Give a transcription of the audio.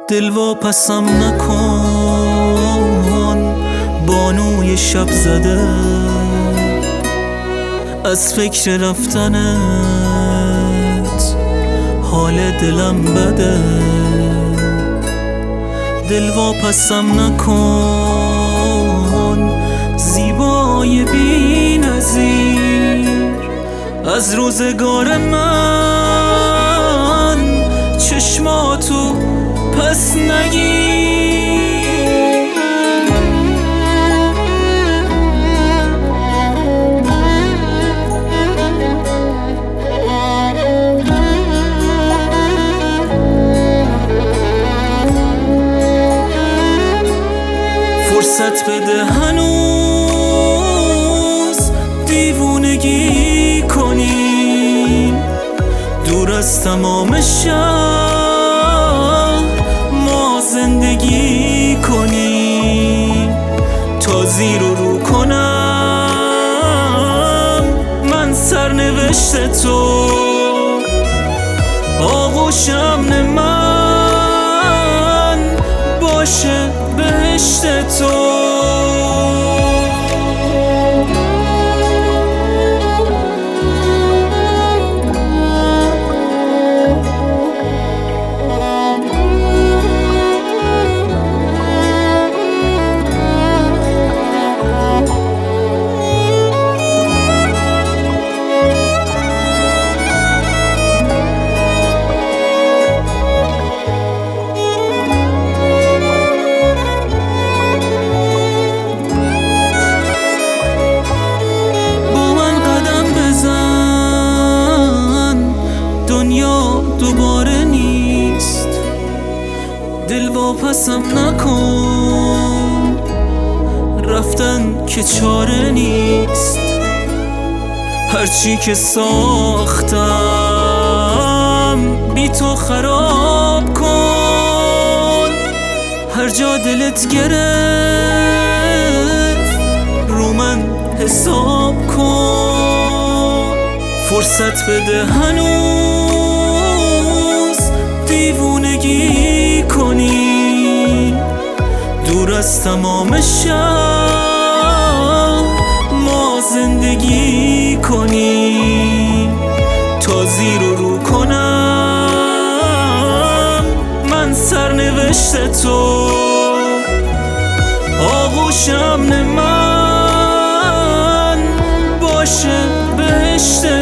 دل واپسم نکن بانوی شب زده، از فکر رفتنت حال دلم بده. دل واپسم نکن زیبای بی نظیر، از روزگار من چشماتو پس نگیر. فرصت بده هنوز دیوونگی کنی، دور از تمام شهر ما زندگی کنی، تا زیر و رو کنم من سرنوشت تو، آغوش امن من باشه بهشت تو. دوباره نیست، دل واپسم نکن، رفتن که چاره نیست. هرچی که ساختم بی تو خراب کن، هر جا دلت گرفت رو من حساب کن. فرصت بده هنوز دیوونگی کنی، دور از تمام شهر ما زندگی کنی، تا زیر و رو کنم من سرنوشت تو، آغوش امن من باشه بهشت